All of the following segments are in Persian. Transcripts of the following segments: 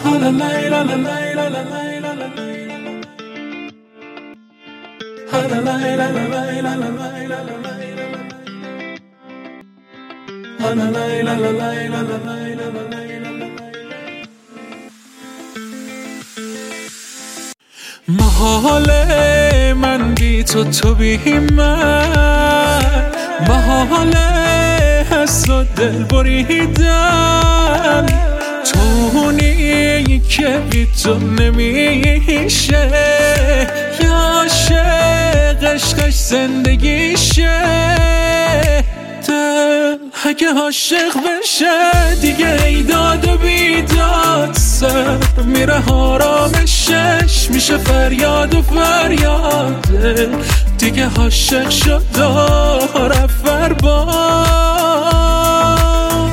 محاله من بی تو بی من، محاله حس و دل بریدن، تونی که بی تو نمیشه، یا عاشق عشقش زندگیشه. دل اگه عاشق بشه دیگه ایداد و بیداد، سر میره آرامشش میشه فریاد و فریاد. دیگه عاشق شد داره فرباد.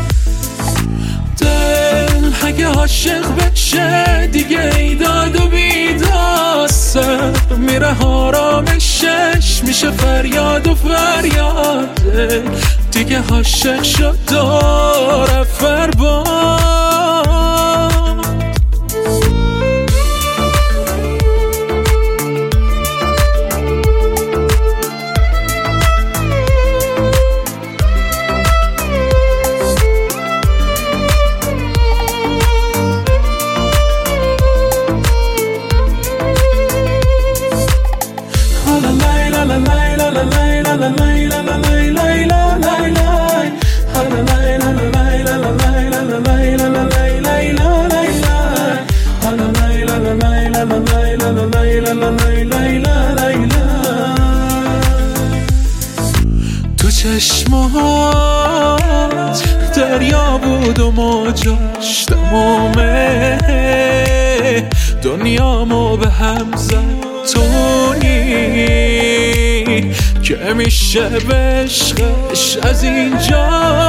دل اگه عاشق بشه دیگه ایداد و بیداد، سر میره آرامشش میشه فریاد و فریاد. دیگه عاشق شد داره فرباد. تو چشمات دریا بود و موجاش تمومه، دنیامو به هم زد. تونی که میشه به عشقش از اینجا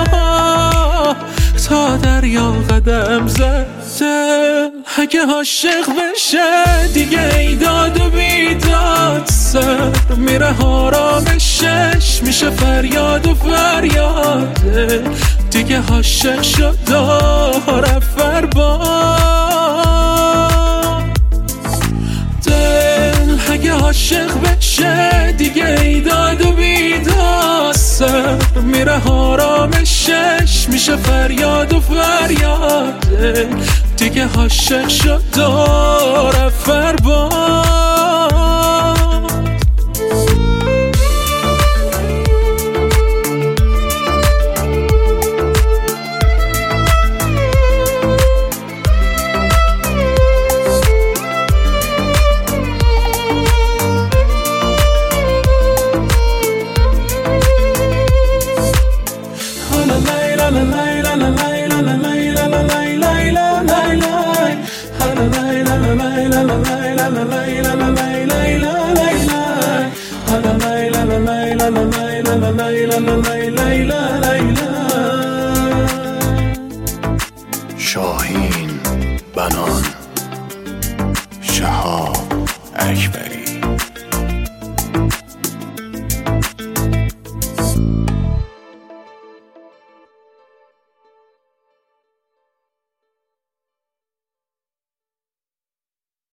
تا دریا قدم زد. اگه عاشق بشه دیگه ایداد و بیداد، سر میره آرامشش میشه فریاد و فریاد. دیگه عاشق شد داره فرباد. دل اگه عاشق بشه دیگه ایداد و بیداد، سر میره آرامشش میشه فریاد و فریاد. دیگه عاشق شد داره فرباد. شاهین، بنان، شهاب اکبری.